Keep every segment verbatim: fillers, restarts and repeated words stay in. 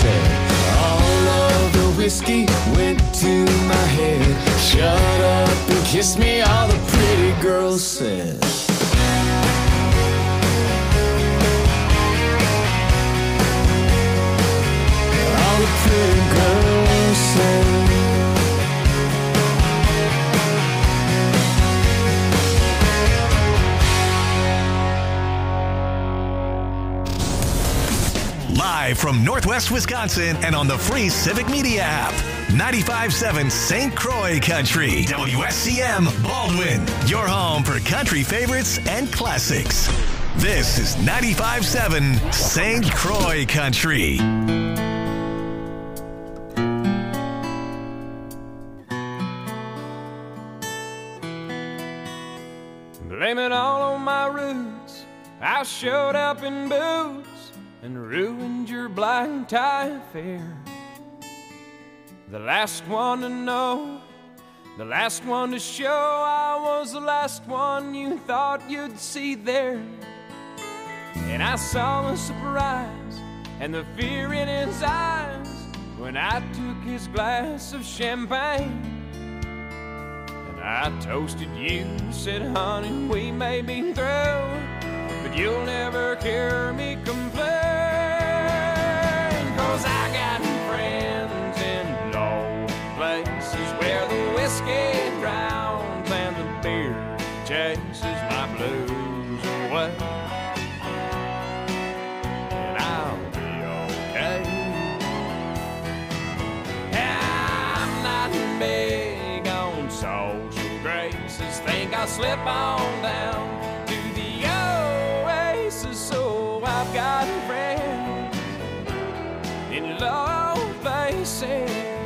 said. All of the whiskey went to my head. Shut up and kiss me, all the pretty girls said. All the pretty girls said. Live from Northwest Wisconsin and on the free Civic Media app. ninety-five point seven Saint Croix Country. W S C M Baldwin. Your home for country favorites and classics. This is ninety-five point seven Saint Croix Country. Blame it all on my roots. I showed up in boots and ruined your black tie affair. The last one to know, the last one to show, I was the last one you thought you'd see there. And I saw the surprise and the fear in his eyes when I took his glass of champagne. And I toasted you, said, honey, we may be through, but you'll never hear me complain. 'Cause I got friends in low places where the whiskey drowns and the beer chases my blues away. And I'll be okay. I'm not big on social graces. Think I'll slip on down to the oasis. So I've got friends in low places.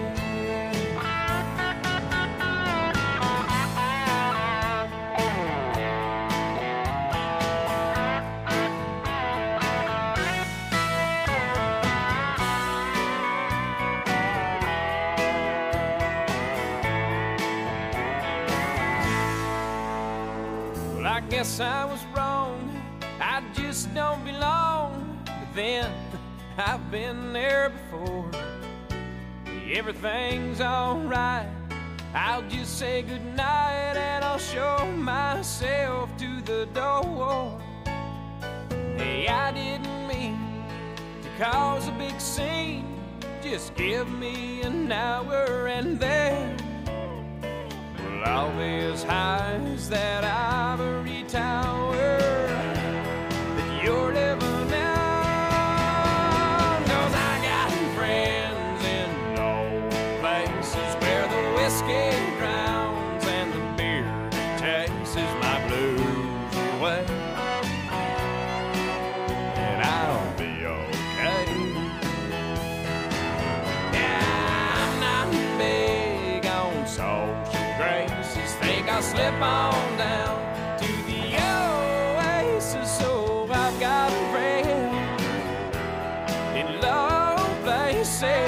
Well, I guess I was wrong. I just don't belong. But then I've been there before. Everything's alright. I'll just say goodnight and I'll show myself to the door. Hey, I didn't mean to cause a big scene. Just give me an hour and then well, I'll be as high as that ivory tower that you're living in. Whiskey drowns and the beer chases my blues away. And I'll be okay. Yeah, I'm not big on social graces. Think I'll slip on down to the oasis. So I've got friends in low places.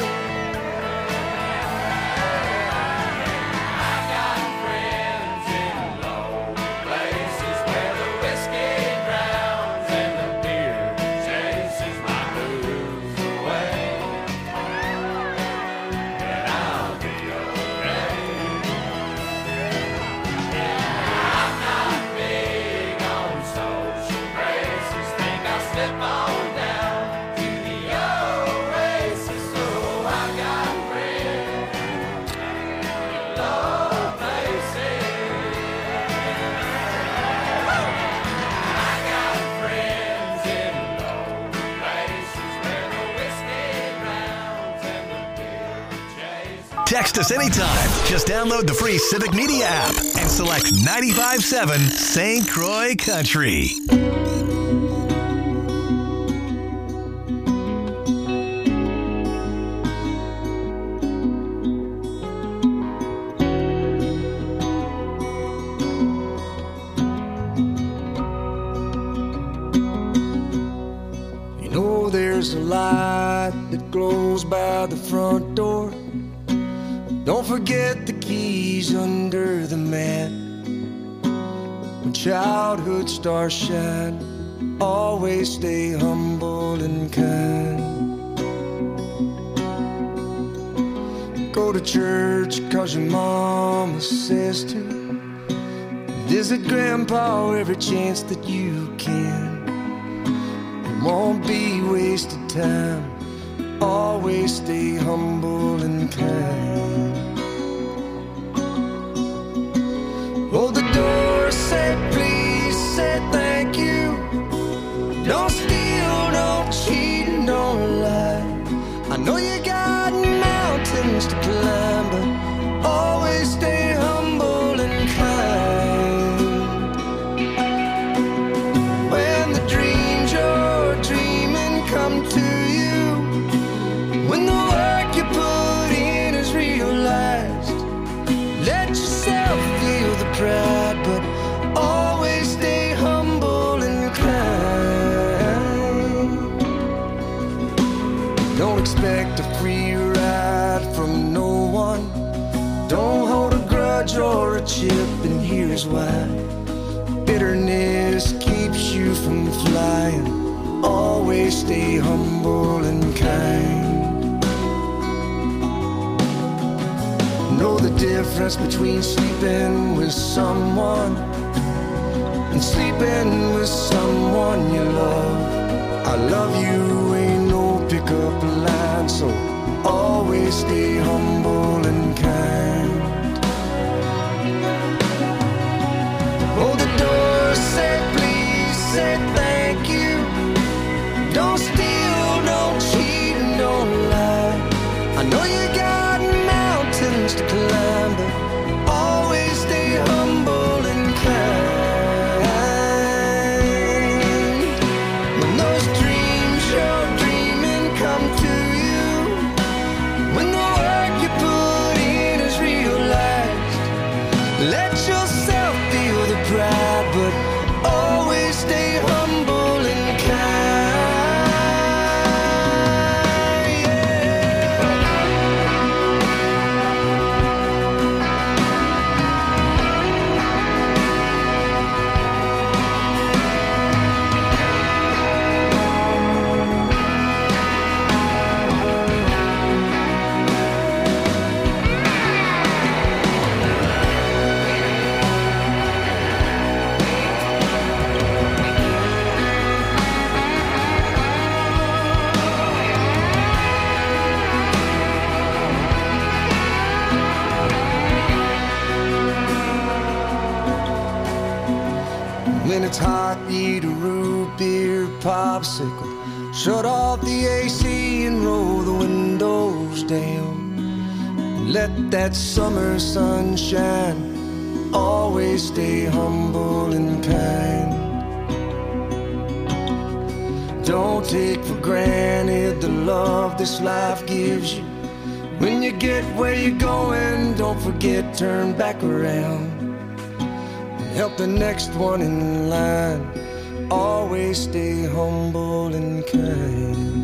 Text us anytime. Just download the free Civic Media app and select ninety-five point seven Saint Croix Country. You know there's a light that glows by the front door. Don't forget the keys under the mat. When childhood stars shine, always stay humble and kind. Go to church cause your mama says to. Visit grandpa every chance that you can. It won't be wasted time. Always stay humble and kind. Hold the door, say please, say thank you. Don't steal, don't cheat, and don't lie. I know you got mountains to climb, but always stay humble and kind. When the dreams you're dreaming come to you, when the work you put in is realized, let yourself feel the pride, but always stay humble and kind. Don't expect a free ride from no one. Don't hold a grudge or a chip, and here's why. Bitterness keeps you from flying. Always stay humble and kind. Know the difference between sleeping with someone and sleeping with someone you love. I love you ain't no pickup line, so always stay humble and kind. Hold the door, say please, say thank you. Don't steal, don't cheat, and don't lie. I know you got mountains to climb, but always stay humble and kind. When those dreams you're dreaming come to you, when the work you put in is realized, let yourself feel the pride, but always stay humble and kind. When it's hot, eat a root beer popsicle. Shut off the A C and roll the windows down. Let that summer sun shine. Always stay humble and kind. Don't take for granted the love this life gives you. When you get where you're going, don't forget, turn back around. Help the next one in line. Always stay humble and kind.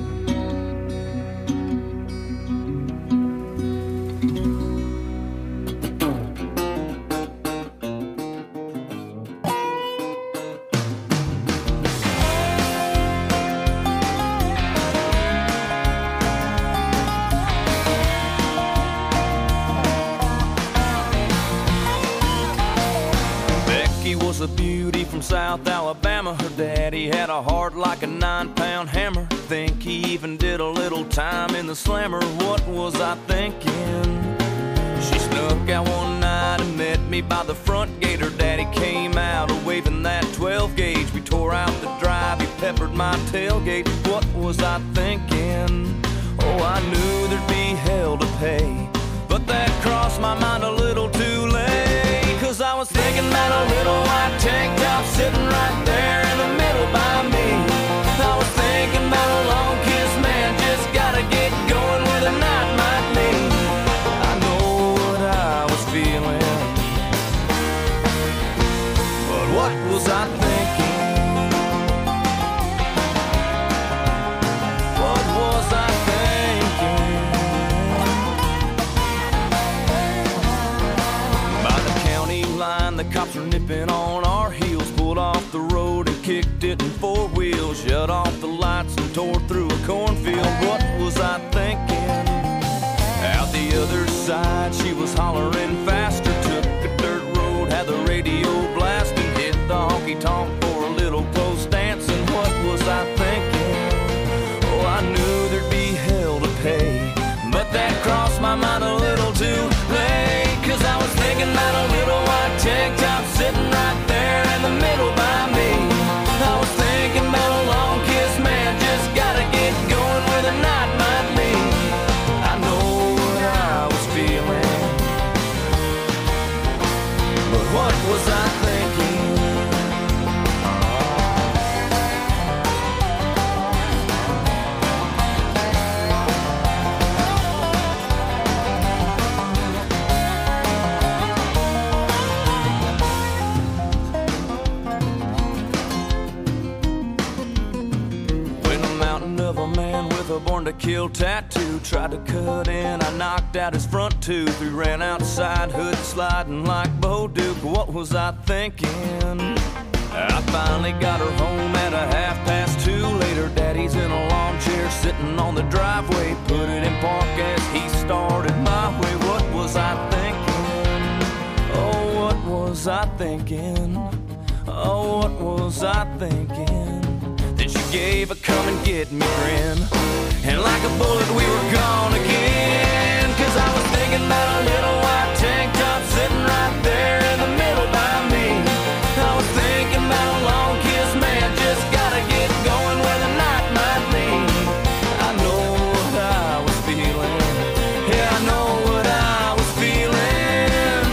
A beauty from South Alabama. Her daddy had a heart like a nine-pound hammer. Think he even did a little time in the slammer. What was I thinking? She snuck out one night and met me by the front gate. Her daddy came out waving that twelve gauge. We tore out the drive, he peppered my tailgate. What was I thinking? Oh, I knew there'd be hell to pay, but that crossed my mind a little too late. Cause I was thinking about a little white tank top sitting right there in the middle by me. I was thinking about a long kiss, man, just gotta get going where the night might lead. I know what I was feeling, but what was I thinking? What was I thinking? By the county line, the cops were nipping on our heels. Pulled off the road and kicked it in four wheels. Shut off the lights and tore through a cornfield. What was I thinking? Out the other side side, she was hollering faster. Took a dirt road, had the radio blasting, hit the honky-tonk for a little close dance. And what was I thinking? Oh, I knew there'd be hell to pay, but that crossed my mind a little too late. Cause I was thinking about a little white tank top sitting right there in the middle by me. I was thinking about a long kiss, man, just gotta get going where the night might lead. I know what I was feeling, but what was I thinking? A born to kill tattoo tried to cut in, I knocked out his front tooth. We ran outside, hood sliding like Bo Duke. What was I thinking? I finally got her home at a half past two. Later, daddy's in a lawn chair sitting on the driveway. Put it in park as he started my way. What was I thinking? Oh, what was I thinking? Oh, what was I thinking? Then she gave a come and get me grin, and like a bullet we were gone again. Cause I was thinking about a little white tank top sitting right there in the middle by me. I was thinking about a long kiss, man, just gotta get going where the night might lead. I know what I was feeling, yeah, I know what I was feeling.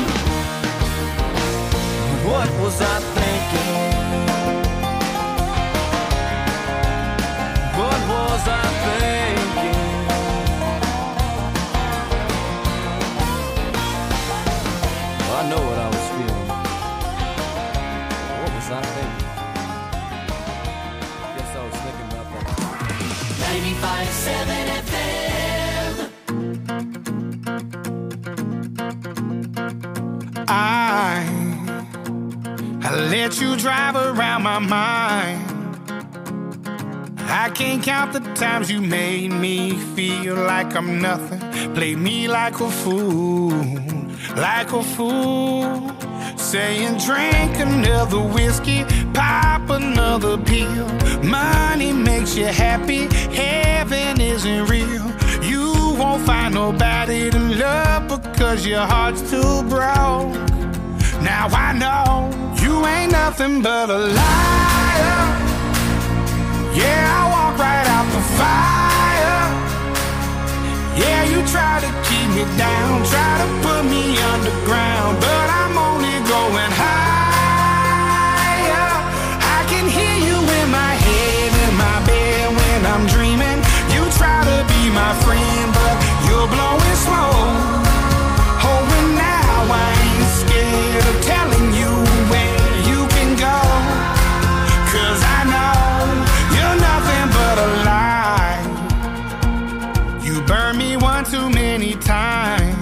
What was I thinking? What was I thinking? Well, I know what I was feeling. What was I thinking? Guess I was thinking about that. ninety-five point seven F M. I, I let you drive around my mind. I can't count the times you made me feel like I'm nothing. Played me like a fool, like a fool. Saying drink another whiskey, pop another pill. Money makes you happy, heaven isn't real. You won't find nobody to love because your heart's too broke. Now I know you ain't nothing but a liar. Yeah, I walk right out the fire. Yeah, you try to keep me down, try to put me underground, but I'm only going higher. I can hear you in my head, in my bed when I'm dreaming. You try to be my friend, but you're blowing smoke. Oh, and now I ain't scared of telling you where you can go, cause I know you're nothing but a lie. You burned me one too many times,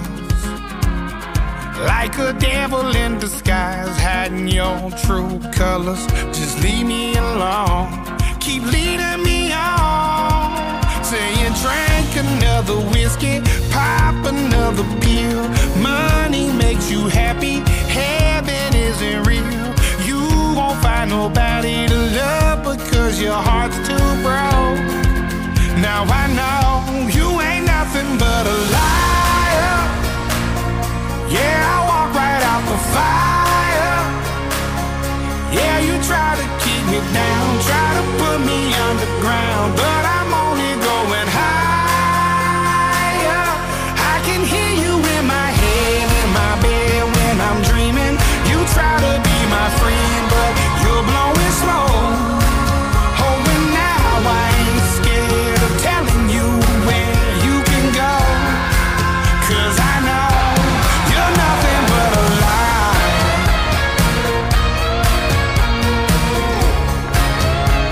like a devil in disguise, hiding your true colors. Just leave me alone, keep leading me on. Saying drink another whiskey, pop another pill. Money makes you happy, heaven isn't real. You won't find nobody to love because your heart's too broke. Now I know you ain't nothing but a liar. Yeah, I walk right out the fire. Yeah, you try to keep me down, try to put me underground, but I'm only going higher. I can hear you in my head, in my bed when I'm dreaming. You try to be my friend, but you're blowing smoke. Oh, and now I ain't scared of telling you where you can go, cause I know you're nothing but a lie.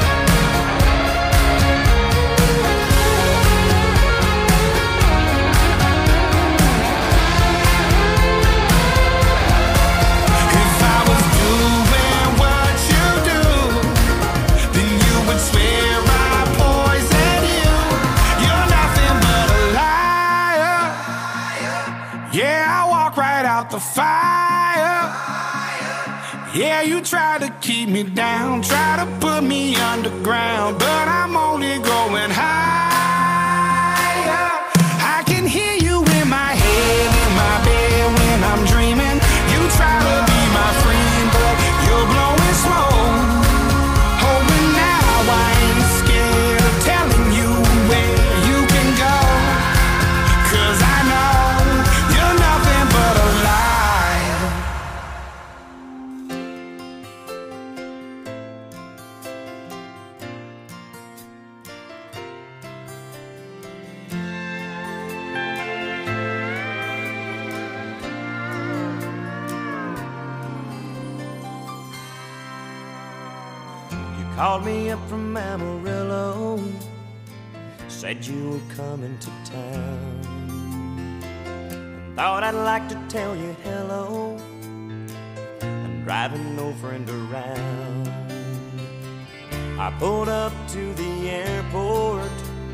the fire. Yeah, you try to keep me down, try to put me underground, but I'm only going higher. I can hear you in my head, in my bed when I'm dreaming. You try to be my friend, but you're blowing smoke. Oh, but now I ain't scared of telling you where you can go, 'cause I know you're nothing but a lie. Called me up from Amarillo, said you were coming to town. Thought I'd like to tell you hello, I'm driving no friend around. I pulled up to the airport,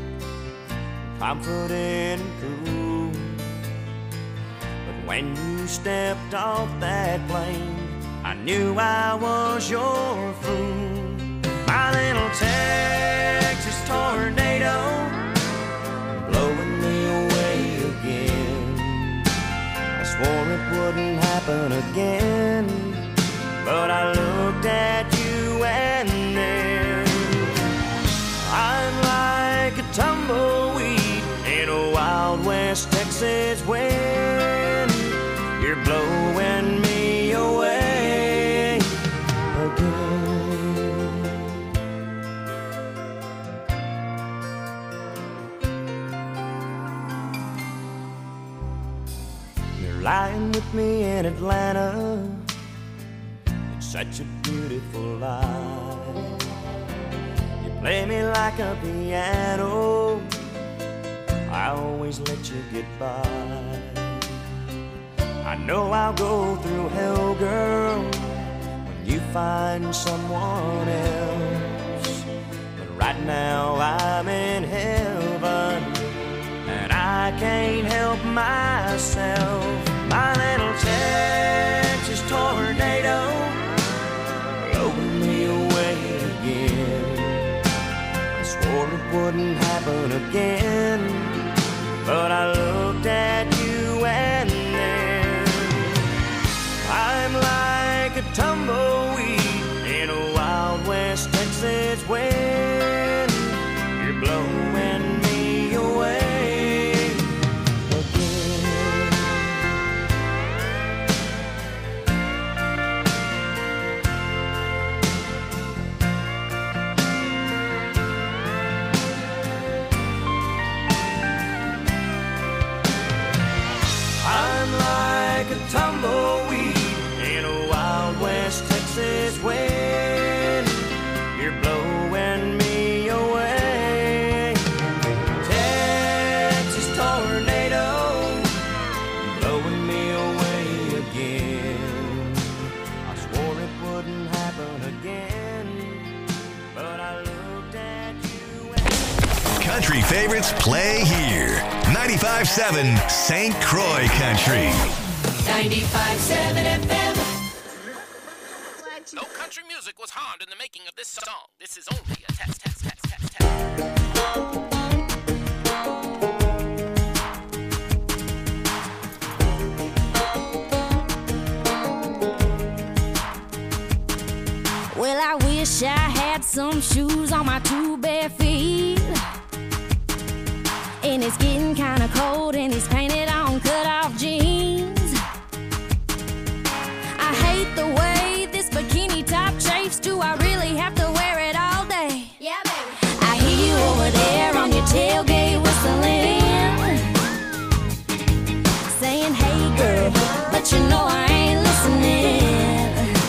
confident and cool, but when you stepped off that plane, I knew I was your fool. My little Texas tornado, blowing me away again. I swore it wouldn't happen again, but I looked at you and then I'm like a tumbleweed in a Wild West Texas wind. You're blowing me away again. Lying with me in Atlanta, it's such a beautiful life. You play me like a piano, I always let you get by. I know I'll go through hell, girl, when you find someone else. But right now I'm in heaven, and I can't help myself. My little Texas tornado, blowing me away again. I swore it wouldn't happen again, but I looked at you and then I'm like a tumbleweed in a Wild West Texas wind. You're blowing me away. Tumbleweed in a Wild West Texas wind. You're blowing me away. Texas tornado, blowing me away again. I swore it wouldn't happen again, but I looked at you and... Country favorites play here. ninety-five seven Saint Croix Country. ninety-five seven F M. No country music was harmed in the making of this song. This is only a test, test, test, test, test. Well, I wish I had some shoes on my two bare feet. And it's getting kind of cold and he's painted on cut-off jeans. I hate the way this bikini top chafes. Do I really have to wear it all day? Yeah, baby. I hear you over there on your tailgate whistling, saying, hey, girl, but you know I ain't listening.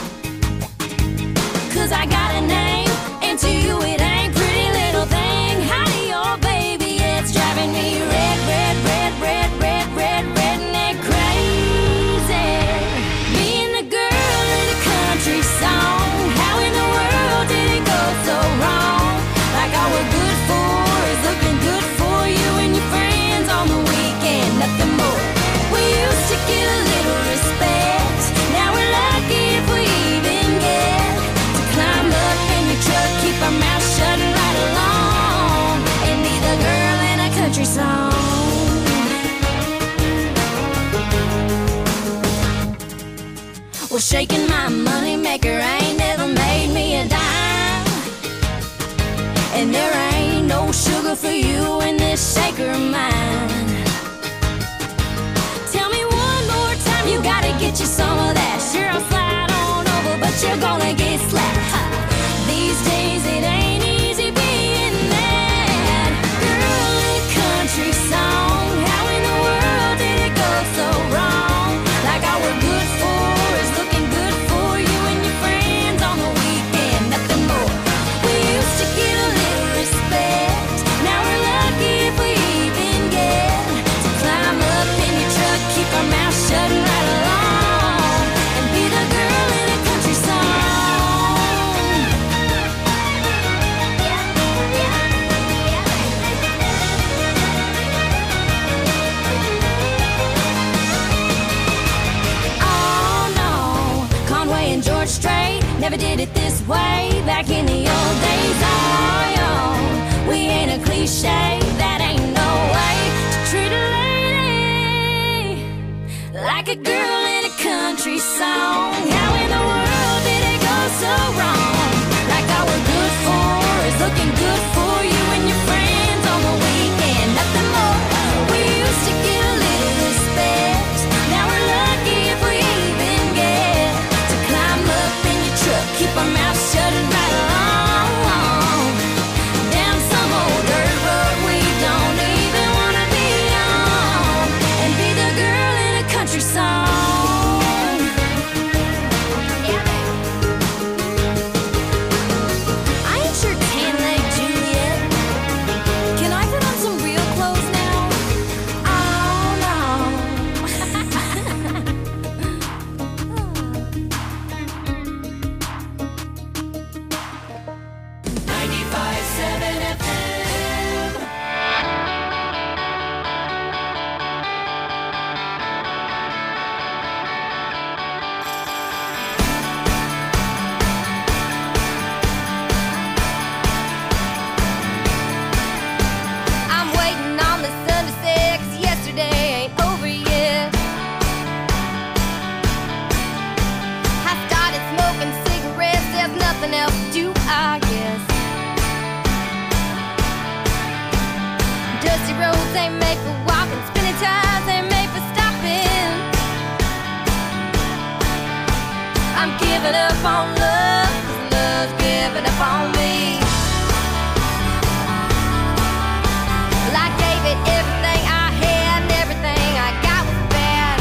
'Cause I got a name, and to you it ain't pretty little thing. Howdy, your baby, it's driving me red, red, red, red, red, red, redneck crazy. Being the girl in a country song, how in the world did it go shaking my money maker. Ain't never made me a dime. And there ain't no sugar for you in this shaker of mine. Tell me one more time, you gotta get you some of that. Sure, I'll slide on over, but you're gonna get slapped. Ha. These days it ain't easy being that girl in a country song. How in the world did it go so wrong? Like all we're good for is looking good for you and your friends on the weekend, nothing more. We used to get a little respect. Now we're lucky if we even get to climb up in your truck, keep our mouth shut and ride along, and be the girl in a country song. Oh no, Conway and George Strait never did it this way back in the old days. Oh yo, we ain't a cliche, that ain't no way to treat a lady like a girl in a country song. How in the world did it go so wrong? Like all we're good for is looking good for you and your friends on the weekend, nothing more. We used to get a little respect. Now we're lucky if we even get to climb up in your truck, keep our mouth shut and ride along down some old dirt road we don't even wanna be on, and be the girl in a country song. I ain't your tan-leg Juliet. Can I put on some real clothes now? Oh no. ninety-five seven F M. I'm waiting on the sun to set, 'cause yesterday ain't over yet. I started smoking cigarettes, there's nothing else to do, I guess. Dusty roads ain't made for walking, spinning tires ain't made for stopping. I'm giving up on love, 'cause love's giving up on me. Well, I gave it everything I had, and everything I got was bad.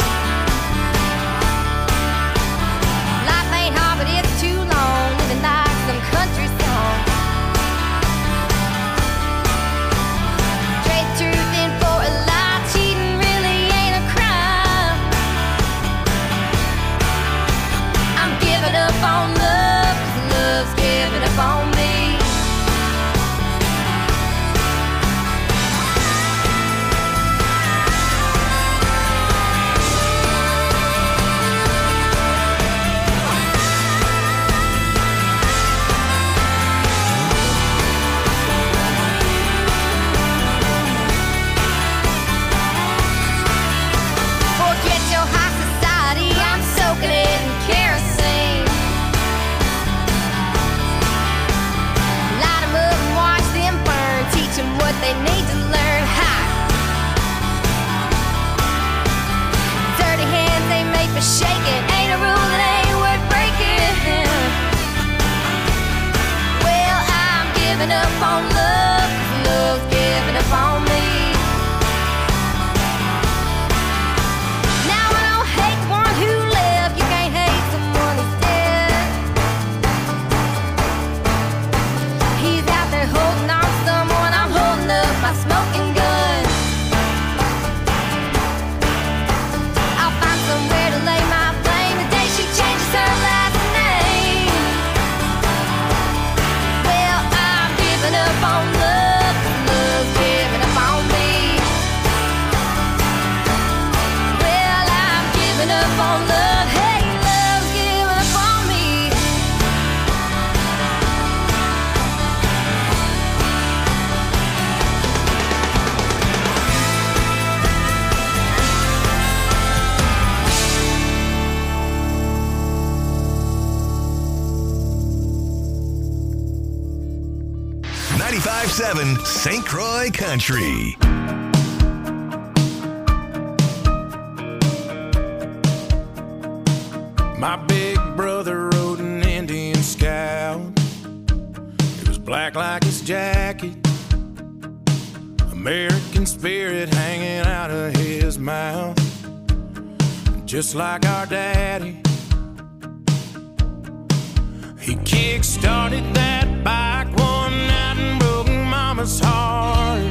Life ain't hard, but it's too long, living like some country song. Trade truth in for a lie, cheating really ain't a crime. I'm giving up ninety-five point seven Saint Croix Country. My big brother rode an Indian Scout. It was black like his jacket, American spirit hanging out of his mouth. Just like our daddy, he kick-started that bike one night and broke Mama's heart.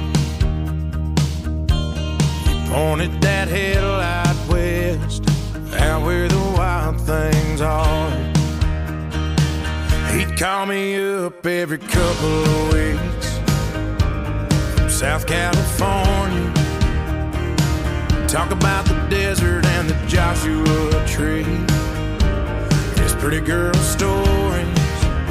He pointed that headlight west, out where the wild things are. He'd call me up every couple of weeks from South California, talk about the desert and the Joshua Tree, his pretty girl stories,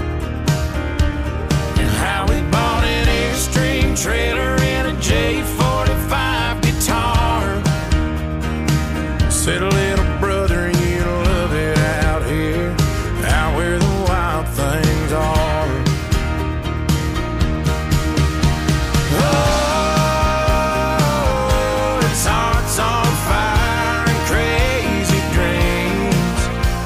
and how he bought an Airstream trailer and a J forty-five guitar. Said, little brother, you love it out here, out where the wild things are. Oh, it's hearts on fire and crazy dreams.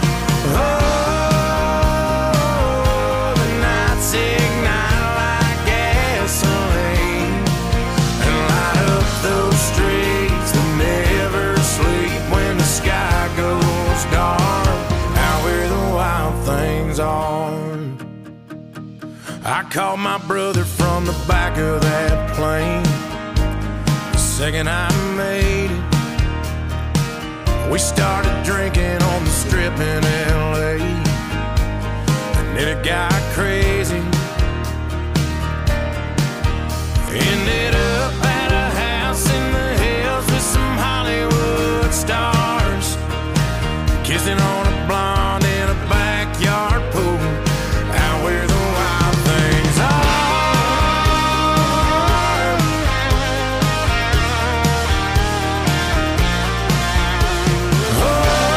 Oh, the nights ignite like gasoline and light up those streets that never sleep when the sky goes dark, out where the wild things are. I called my brother from the back of that plane the second I made it. We started drinking on the strip in L A, and then it got crazy. Ended up at a house in the hills with some Hollywood stars, kissing on a blonde in a backyard pool, out where the wild things are. Oh,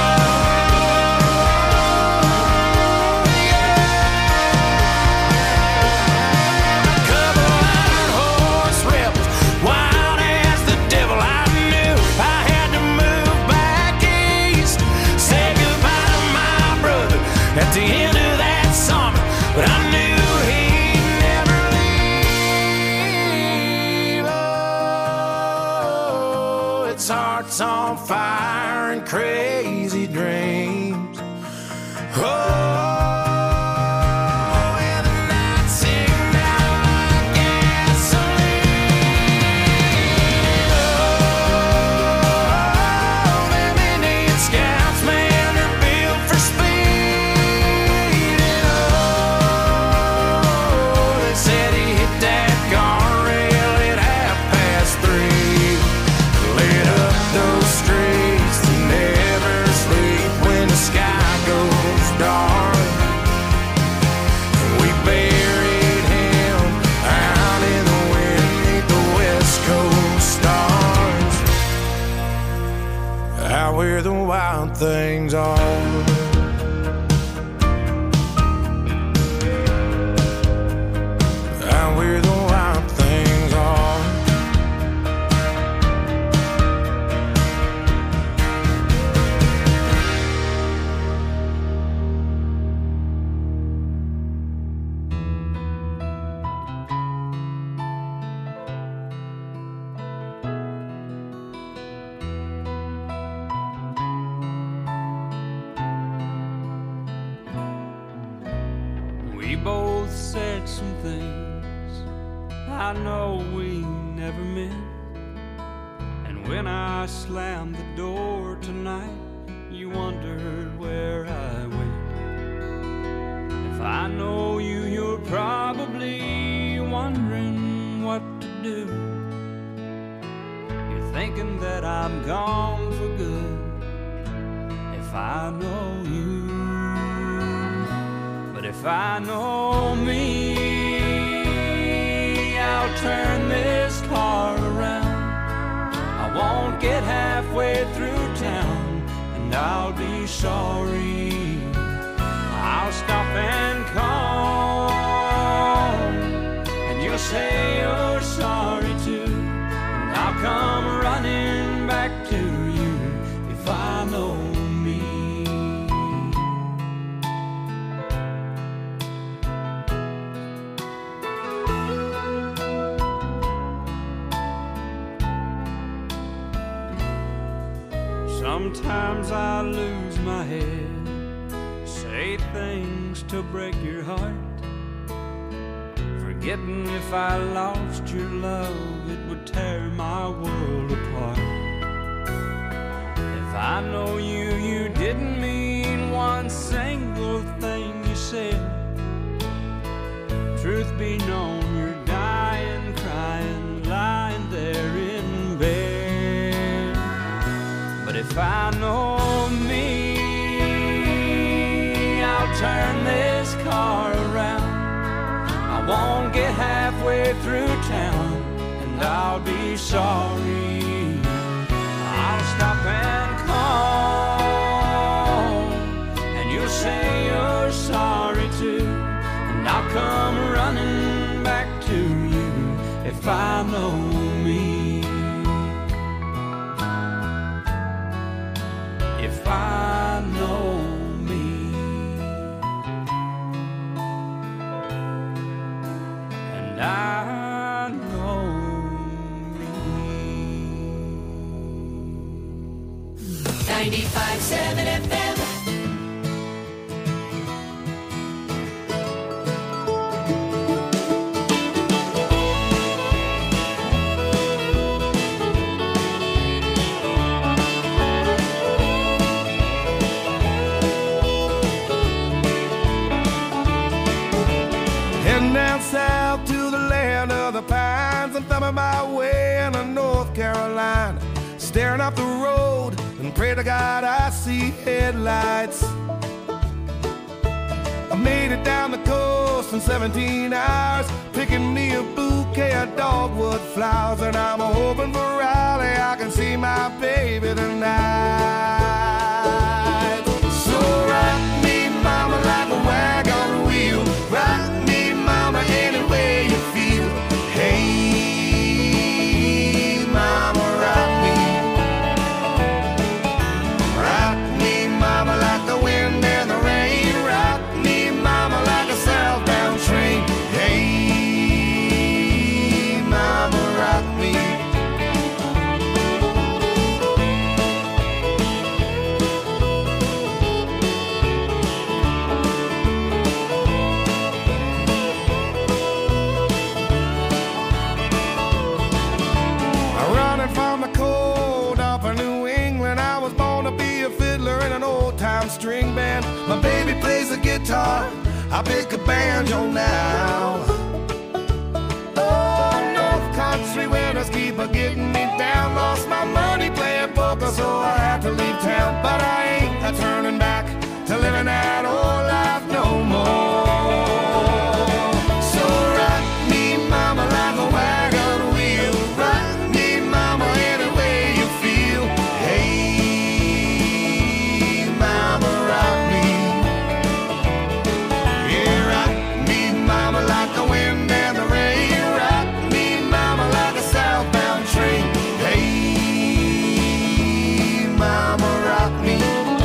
yeah. Couple iron horse rebels, wild as the devil. I knew I had to move back east, say goodbye to my brother at the end of that summer, but I knew he'd never leave. Oh, it's hearts on fire and crazy dreams. Oh, and the nights ignite like gasoline. Oh, them Indian Scouts, man, they're built for speed. And oh, they said he hit that guardrail at half past three, lit up those streets that never sleep when the sky goes dark. We buried him out in the wind beneath the West Coast stars, out where the wild things are. Out where the wild things are. We both said some things I know we never meant, and when I slammed the door tonight, you wondered where I went. If I know you, you're probably wondering what to do. You're thinking that I'm gone for good. If I know you, but if I know me, I'll turn this car around. I won't get halfway through town, and I'll be sorry. I'll stop and call, and you'll you'll say you're sorry too, and I'll come running back to you if I know me. Sometimes I lose my head, say things to break your heart, forgetting if I lost your love, it would tear my world apart. If I know you, you didn't mean one single thing you said. Truth be known, you're dying, crying, lying there in bed. But if I know me, I'll turn this car around. I won't get halfway through town, and I'll be sorry. I'll stop and call, and you'll say you're sorry too, and I'll come running back to you if I know me. If I know me. And I know me. ninety-five seven F M. Down south to the land of the pines, I'm thumbing my way into North Carolina, staring up the road and pray to God I see headlights. I made it down the coast in seventeen hours, picking me a bouquet of dogwood flowers, and I'm hoping for Raleigh I can see my baby tonight. So rock me, mama, like a wagon wheel. Rock me, mama, any way you feel. Hey, mama, rock me. Rock me, mama, like the wind and the rain. Rock me, mama, like a southbound train. Hey, mama, rock me. String band, my baby plays the guitar, I pick a banjo now. Oh, North Country winters keep a getting me down. Lost my money playing poker, so I had to leave town. But I ain't a turning back to living that old life no more. So rock me, mama, like a wagon wheel. Rock me, mama, any way you feel. Hey, like the wind and the rain. Rock me, mama, like a southbound train. Hey, mama, rock me.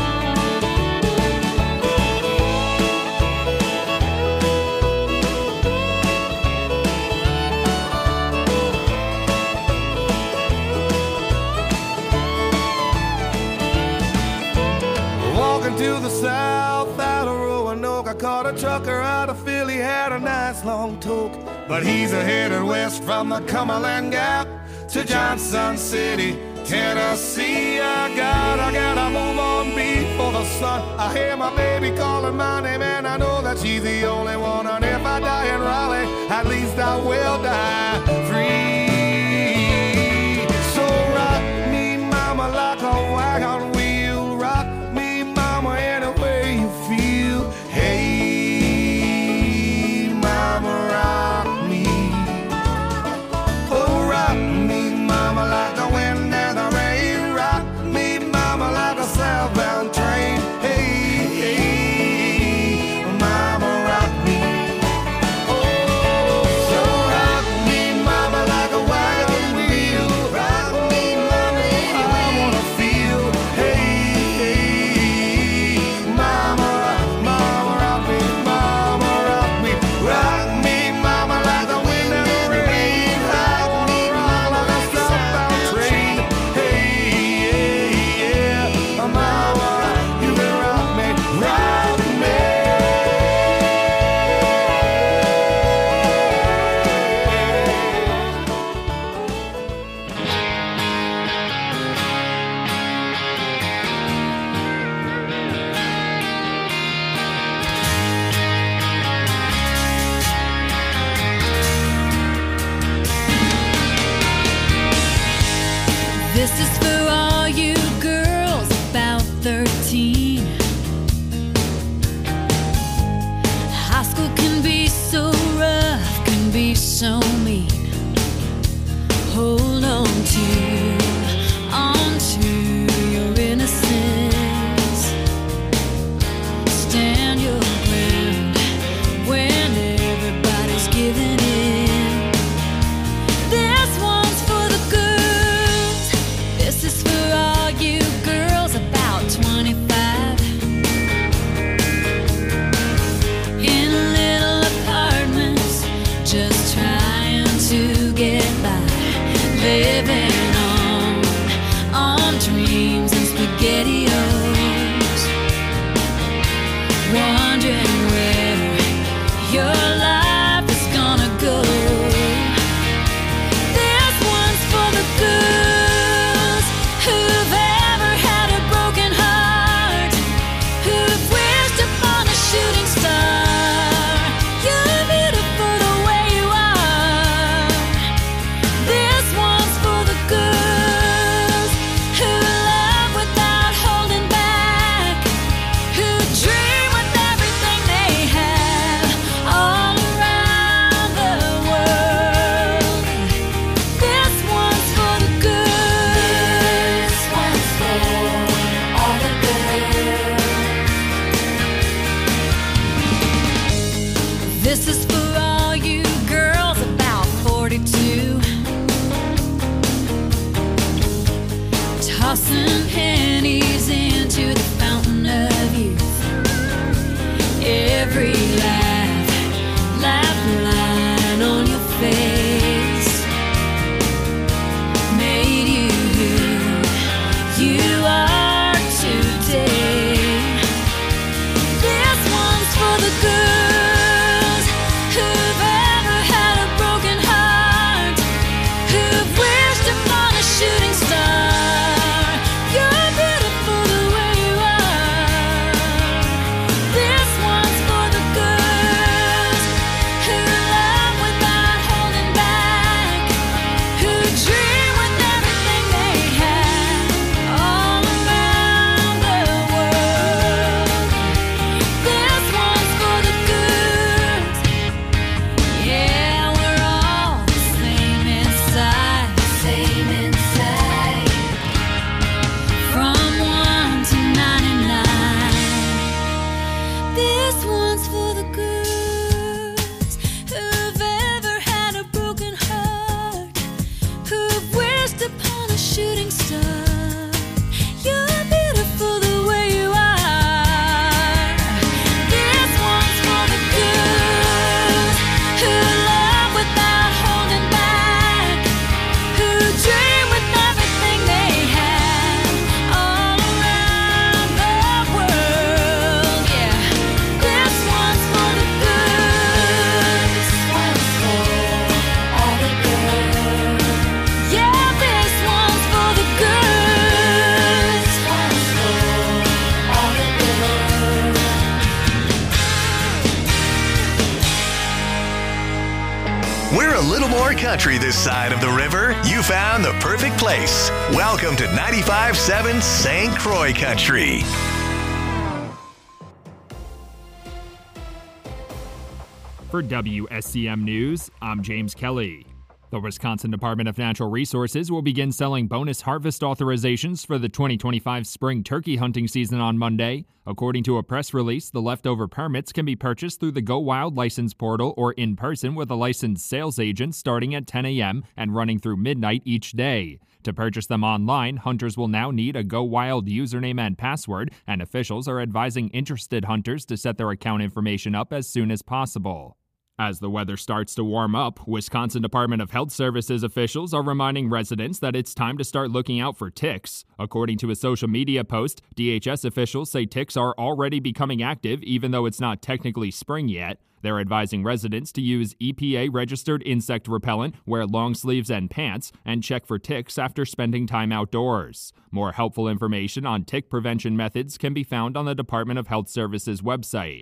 Walking to the south out of Roanoke, I caught a trucker out of Philly, had a nice long toke. But he's a headed west from the Cumberland Gap to Johnson City, Tennessee. I gotta, gotta move on before the sun. I hear my baby calling my name, and I know that she's the only one. And if I die in Raleigh, at least I will die free. So rock me, mama, like a wagon wheel. Rock me, mama, any way you feel. Hey, mama, rock me. Oh, rock me, mama, like the wind and the rain. Rock me, mama, like a southbound train. Hey, hey, mama, rock me. Oh, so rock This is for all you girls about thirteen. High school can be so rough, can be so mean. Hold on to, on to your innocence. Stand your ground when everybody's giving in. This one's for the girls. This is for all you girls about twenty-five. In little apartments, just trying to get by. Living on, on dreams and SpaghettiOs. Wondering where your life is gonna go. This one's for the girls who've ever had a broken heart, who've wished upon a shooting star. You're beautiful the way you are. This one's for the girls who love without holding back, who dream with everything they have all around the world. This one's for the girls. This one's for all the girls. This is for all you girls about forty-two. Tossing pennies into the fountain of youth. Every laugh, laugh line on your face made you who you are today. This one's for the girls who've ever had a broken heart, who've wished upon a shooting star. You're beautiful the way you are. This one's for the girls who love without holding back, who dream with everything they have all around the world. This one's for the girls. Yeah, we're all the same inside, same inside. From one to ninety-nine. This one's for the girls who've ever had a broken heart, who've wished upon a shooting star. You're beautiful the way you are. This one's for the girls who love without holding back, who dream with everything they have all around the world. Yeah, this one's for the girls. This one's for all the girls. Yeah, this one's for the girls. This one's for all the girls. We're a little more country this side of the river. You found the perfect place. Welcome to ninety-five point seven Saint Croix Country. For W S C M News, I'm James Kelly. The Wisconsin Department of Natural Resources will begin selling bonus harvest authorizations for the twenty twenty-five spring turkey hunting season on Monday. According to a press release, the leftover permits can be purchased through the Go Wild license portal or in person with a licensed sales agent starting at ten a.m. and running through midnight each day. To purchase them online, hunters will now need a Go Wild username and password, and officials are advising interested hunters to set their account information up as soon as possible. As the weather starts to warm up, Wisconsin Department of Health Services officials are reminding residents that it's time to start looking out for ticks. According to a social media post, D H S officials say ticks are already becoming active even though it's not technically spring yet. They're advising residents to use E P A-registered insect repellent, wear long sleeves and pants, and check for ticks after spending time outdoors. More helpful information on tick prevention methods can be found on the Department of Health Services website.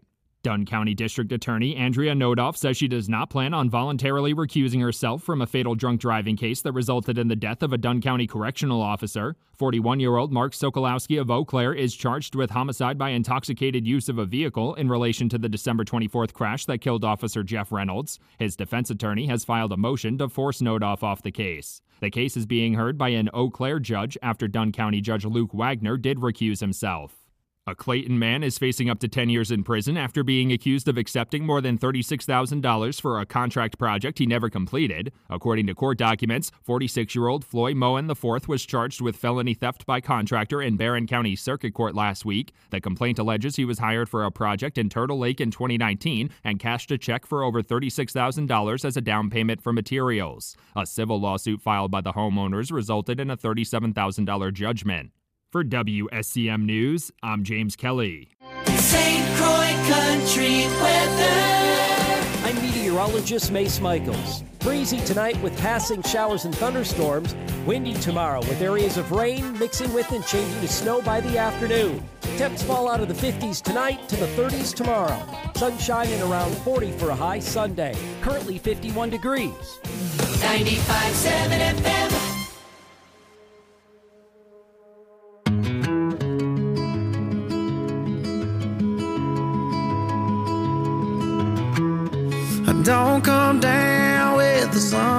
Dunn County District Attorney Andrea Nodoff says she does not plan on voluntarily recusing herself from a fatal drunk driving case that resulted in the death of a Dunn County correctional officer. forty-one-year-old Mark Sokolowski of Eau Claire is charged with homicide by intoxicated use of a vehicle in relation to the December twenty-fourth crash that killed Officer Jeff Reynolds. His defense attorney has filed a motion to force Nodoff off the case. The case is being heard by an Eau Claire judge after Dunn County Judge Luke Wagner did recuse himself. A Clayton man is facing up to ten years in prison after being accused of accepting more than thirty-six thousand dollars for a contract project he never completed. According to court documents, forty-six-year-old Floyd Moen the fourth was charged with felony theft by contractor in Barron County Circuit Court last week. The complaint alleges he was hired for a project in Turtle Lake in twenty nineteen and cashed a check for over thirty-six thousand dollars as a down payment for materials. A civil lawsuit filed by the homeowners resulted in a thirty-seven thousand dollars judgment. For W S C M News, I'm James Kelly. Saint Croix Country weather. I'm meteorologist Mace Michaels. Breezy tonight with passing showers and thunderstorms. Windy tomorrow with areas of rain mixing with and changing to snow by the afternoon. Temps fall out of the fifties tonight to the thirties tomorrow. Sunshine and around forty for a high Sunday. Currently fifty-one degrees. ninety-five point seven F M. Don't come down with the sun.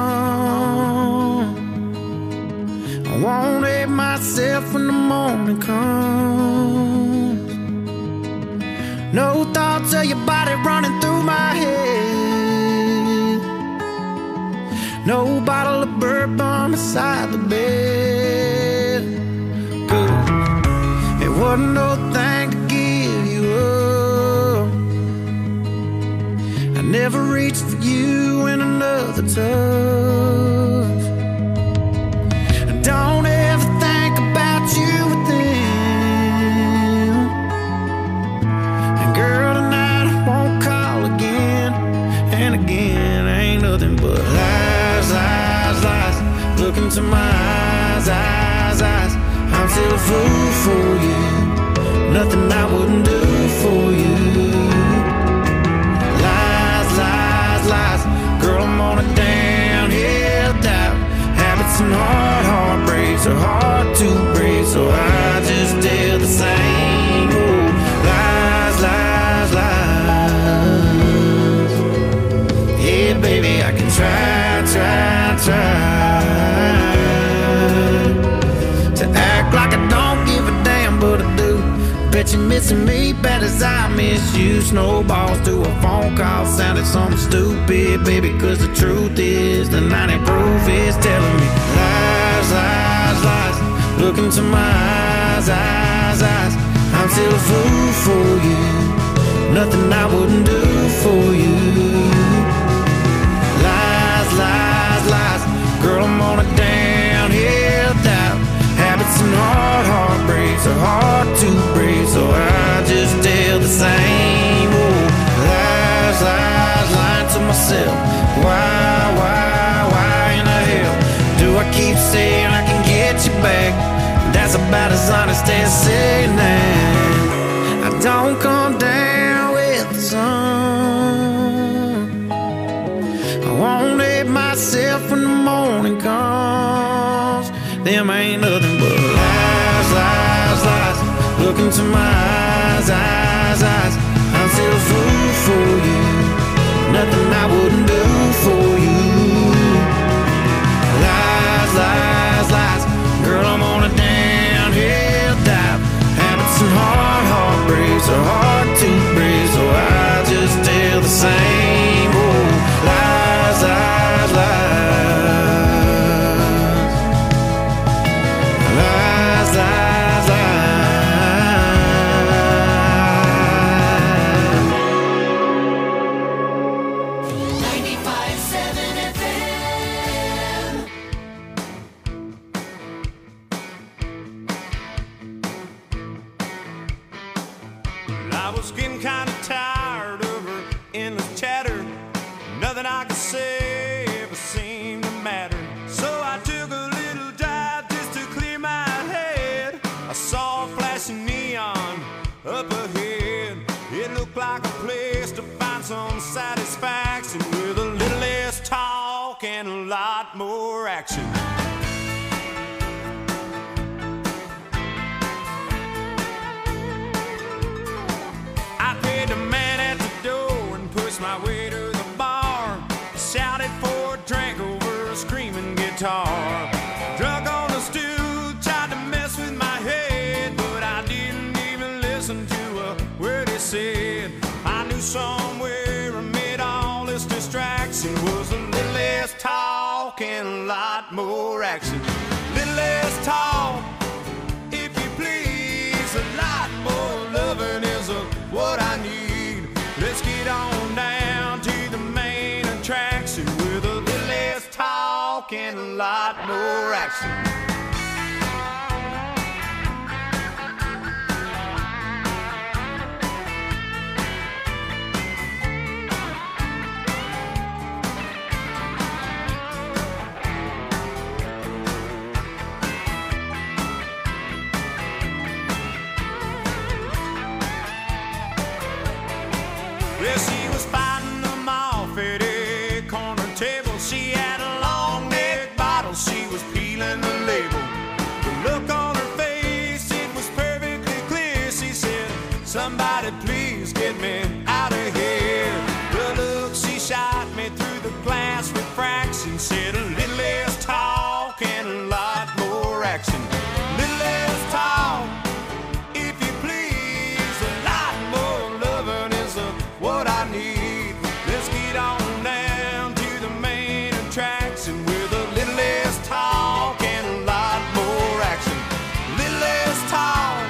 I won't hate myself when the morning comes. No thoughts of your body running through my head. No bottle of bourbon beside the bed. Good. It wasn't no thing to give you up. Never reached for you in another touch. Don't ever think about you with them. And girl, tonight I won't call again and again. Ain't nothing but lies, lies, lies. Look into my eyes, eyes, eyes. I'm still a fool for you. Nothing I wouldn't do for you. Lies. Girl, I'm on a downhill dive. Habits and hard heartbreaks are hard to break, so I just do the same. Oh, lies, lies, lies. Yeah, baby, I can try, try, try to act like I don't give a damn, but I do. Bet you're missing me bad as I miss you. Snowballs to a phone call sounded something stupid, baby, cause the truth is the ninety proof is telling me lies, lies, lies. Look into my eyes, eyes, eyes. I'm still a fool for you. Nothing I wouldn't do for you. Lies, lies, lies. Girl, I'm on a downhill dive. Habits and hard heartbreaks are hard to break, so I just tell the same. Oh, lies, lies, lying to myself. Why, why, why in the hell do I keep saying I can get you back? That's about as honest as saying that I don't come down with the sun. I won't hate myself when the morning comes. Them ain't nothing but lies, lies, lies. Look into my eyes, eyes, eyes. I'm still a fool for you. Nothing I wouldn't do for you. Lies, lies, lies. Girl, I'm on a downhill dive. Habits and hard heartbreaks are hard to break, so I just tell the same. Oh, lies, lies, lies. Lies, lies, lies. ninety-five point seven F M. I was getting kind of tired of her endless chatter. Nothing I could say ever seemed to matter. So I took a little dive just to clear my head. I saw a flashing neon up ahead. It looked like a place and a lot more action. I paid the man at the door and pushed my way to the bar. Shouted for a drink over a screaming guitar. Drunk on the stool, tried to mess with my head, but I didn't even listen to a word he said. I knew somewhere amid all this distraction was a little less talk and a lot more action. Little less talk, if you please, a lot more loving is a, what I need. Let's get on down to the main attraction with a little less talk and a lot more action. Well, she was fighting them off at a corner table. She had a long neck bottle, she was peeling the label. The look on her face, it was perfectly clear. She said, somebody please get me out of here. The look she shot me through the glass refraction said a little less talk and a lot more action. Little less talk, if you please, a lot more loving is a what I need. Let's get on down to the main attraction with a little less talk and a lot more action. Little less talk,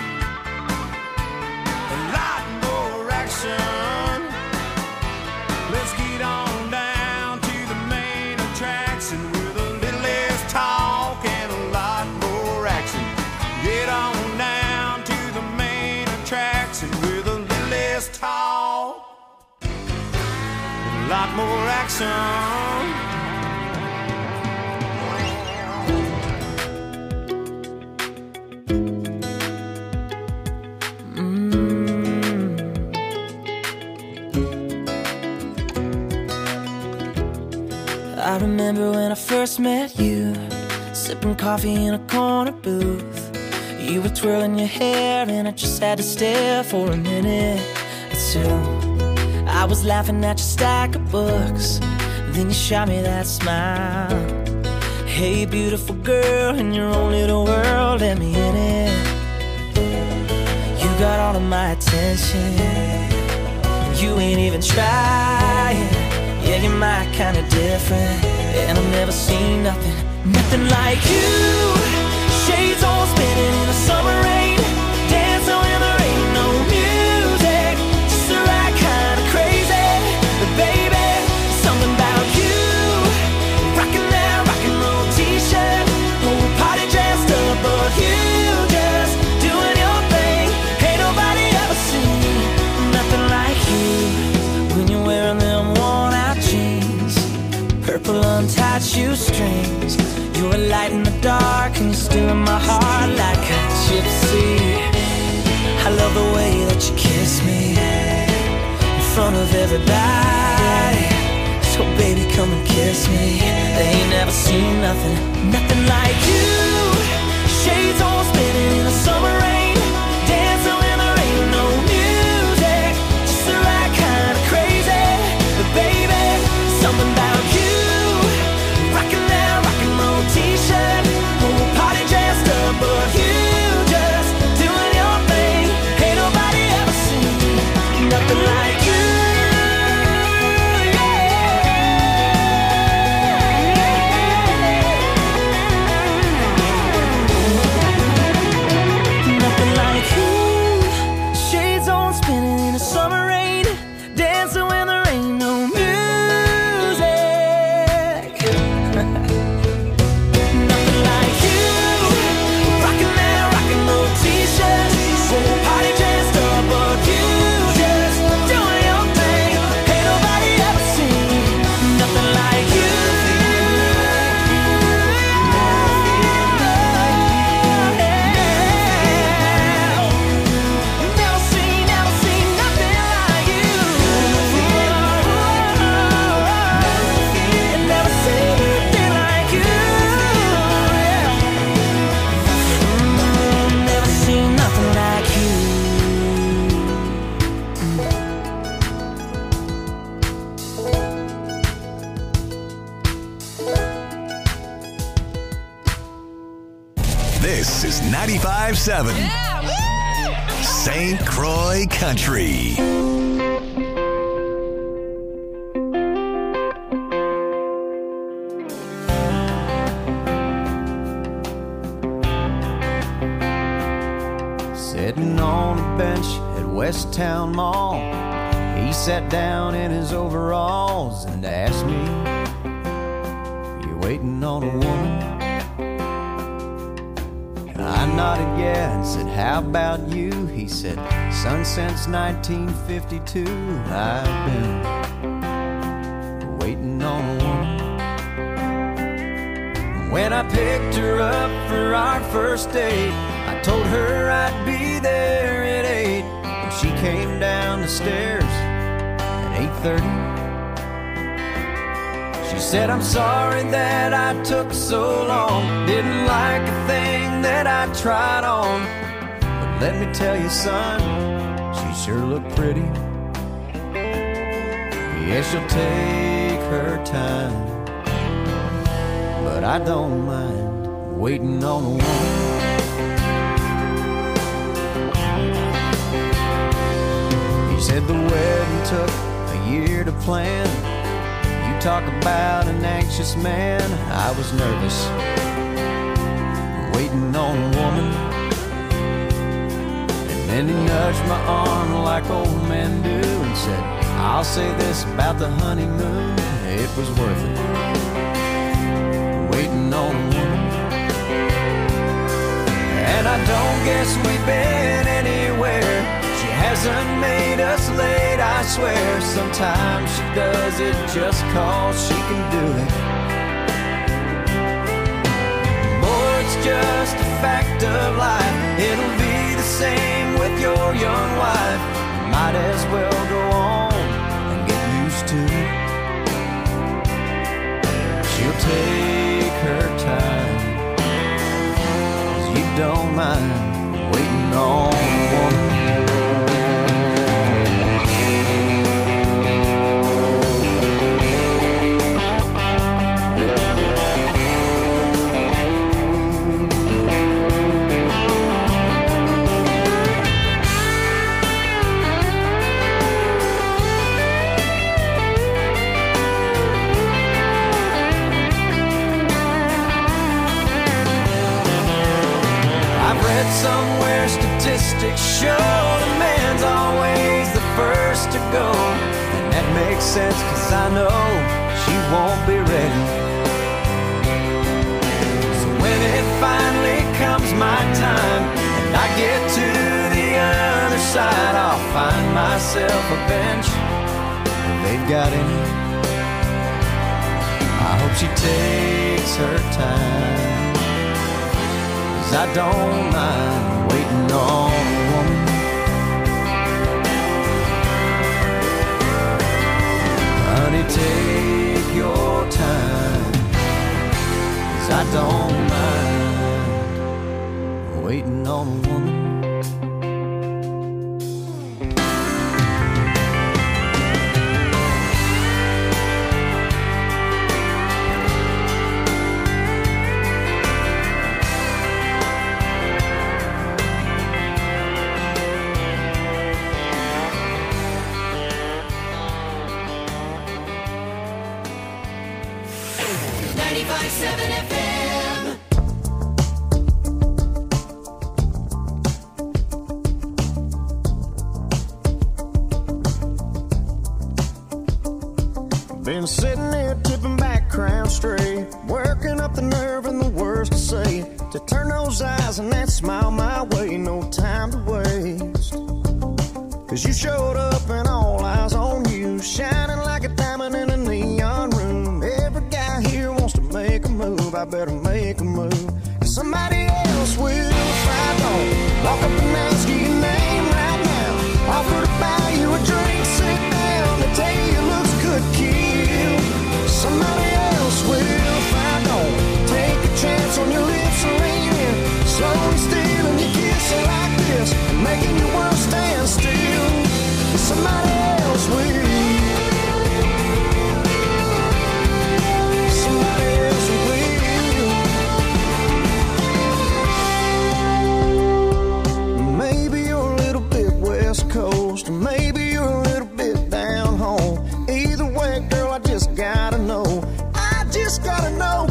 a lot more action. Let's get on down to the main attraction with a little less talk and a lot more action. Get on down to the main attraction with a little less talk, a lot more action. I remember when I first met you, sipping coffee in a corner booth. You were twirling your hair and I just had to stare for a minute or two. I was laughing at your stack of books, then you shot me that smile. Hey beautiful girl, in your own little world, let me in it. You got all of my attention, and you ain't even trying. Yeah, you're my kind of different, and I've never seen nothing, nothing like you. Shades on spinning in the summer rain, dancing when there ain't no music, just the right kind of crazy. But baby, something about you, rocking that rock and roll t-shirt, whole party dressed up, but you just doing your thing. Ain't nobody ever seen nothing like you. When you're wearing them worn out jeans, purple untied shoestrings, you're a light in the dark and you're still in my heart like a gypsy. I love the way that you kiss me in front of everybody. So baby, come and kiss me. They ain't never seen nothing, nothing like you. Shades on spinning in the summer rain, dancing when there ain't no music, just the right kind of crazy. But baby, something about you, rocking that rock and roll t-shirt, whole party dressed up, but you just doing your thing. Ain't nobody ever seen nothing like you. Yeah. This is ninety-five seven Saint Croix Country. Sitting on a bench at West Town Mall, he sat down in his overalls and asked me, "You waiting on a woman?" I nodded yeah and said, "How about you?" He said, "Son, since nineteen fifty-two I've been waiting on a woman." When I picked her up for our first date, I told her I'd be there at eight. And she came down the stairs at eight thirty. She said, "I'm sorry that I took so long. Didn't like a thing that I tried on. But let me tell you, son, she sure looked pretty. Yeah, she'll take her time, but I don't mind waiting on a woman." He said the wedding took a year to plan. You talk about an anxious man. I was nervous, waiting on a woman. And then he nudged my arm like old men do and said, "I'll say this about the honeymoon, it was worth it, waiting on a woman." And I don't guess we've been anywhere. She hasn't made us late, I swear. Sometimes she does it just cause she can do it. Boy, it's just a fact of life. It'll be the same with your young wife. You might as well go on and get used to it. She'll take her time, 'cause you don't mind waiting on a woman. Somewhere statistics show the man's always the first to go. And that makes sense, 'cause I know she won't be ready. So when it finally comes my time and I get to the other side, I'll find myself a bench if they've got any. I hope she takes her time, I don't mind waiting on a woman. Honey, take your time, 'cause I don't mind waiting on a woman. ninety-five seven F M. Been sitting here tipping back, crown straight, working up the nerve and the words to say, to turn those eyes and that smile my way. No time to waste, 'cause you showed up and all eyes on you, shining like a diamond in a neon room. Every guy here wants to make a move. I better make a move, 'cause somebody else will if I don't. Walk up and ask you your name right now. Offer to buy you a drink, sit down. They tell you your looks could kill. Somebody else will if I don't. Take a chance on your lips and lean in, slowly stealing your kiss like this, making your world stand still. Somebody else will. Somebody else will.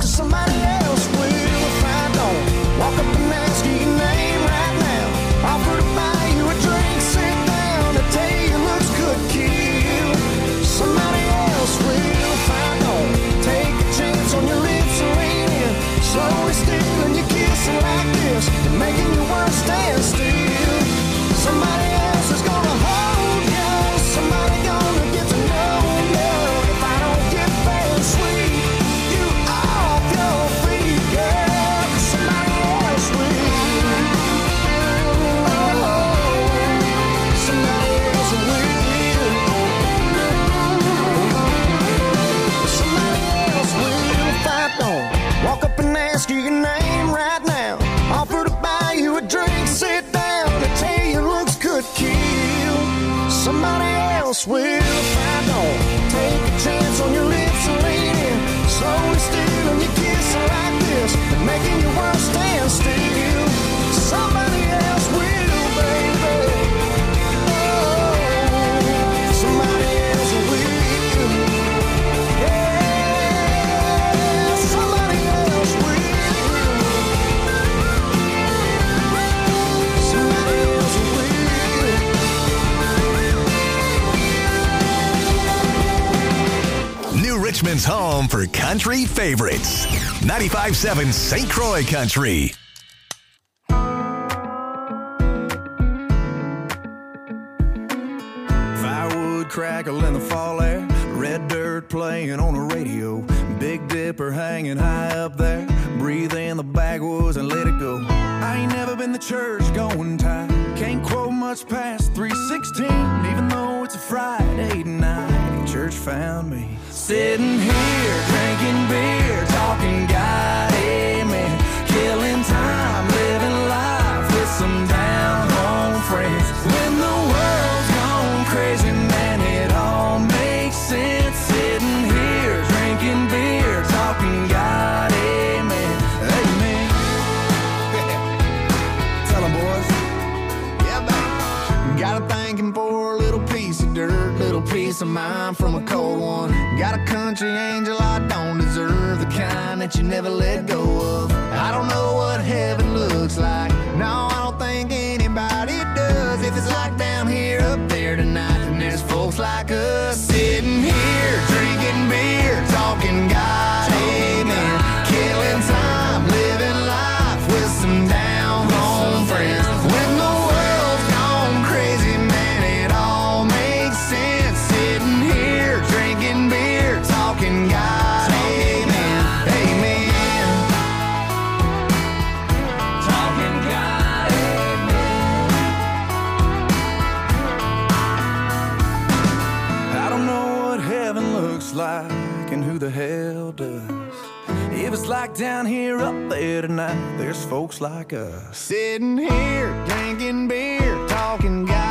somebody else will if I don't walk up and ask you your name right now. Offer to buy you a drink, sit down, I tell you it looks good, kill. Somebody else will if I don't take a chance on your lips and lean in, slowly stealing your kissing like this, and making your world stand still. Somebody else is gonna hold you, somebody gonna get to know you. If I don't get there and sweep you off your feet, girl, somebody else will. Oh, somebody else will. Somebody else will if I don't walk up and ask you your name right now. Offer to buy you a drink, sit down, and tell you looks good, kill. Somebody else will if I don't take a chance on your lips and lean in, slowly stealing your kissing like this, and making your world stand still. Somebody else will, baby. Oh, somebody else will. Yeah, somebody else will. Somebody else will. New Richmond's home for country favorites. ninety-five point seven Saint Croix Country. Firewood crackle in the fall air, red dirt playing on the radio, Big Dipper hanging high up there, breathe in the backwoods and let it go. I ain't never been to church going tight, can't quote much past three sixteen, even though it's a Friday night. Church found me sitting here drinking beer, talking God, amen, killing time, living life with some down home friends. When the world's gone crazy, man, it all makes sense. Sitting here drinking beer, talking God, amen, amen. Tell 'em, boys. Yeah, baby. Got a thanking for a little piece of dirt, little piece of mind from a cold one. Got a country angel I don't deserve, the kind that you never let go of. I don't know what heaven looks like, no, I don't think anybody does. If it's like down here, up there tonight, then there's folks like us sitting here drinking beer, talking God, amen, killing time, living life with some down home friends. When the world's gone crazy, man, it all makes sense. Sitting here drinking beer, talking God, amen, amen, talking God, amen. I don't know what heaven looks like and who the hell does. If it's like down here, up there tonight, there's folks like us sitting here drinking beer, talking God.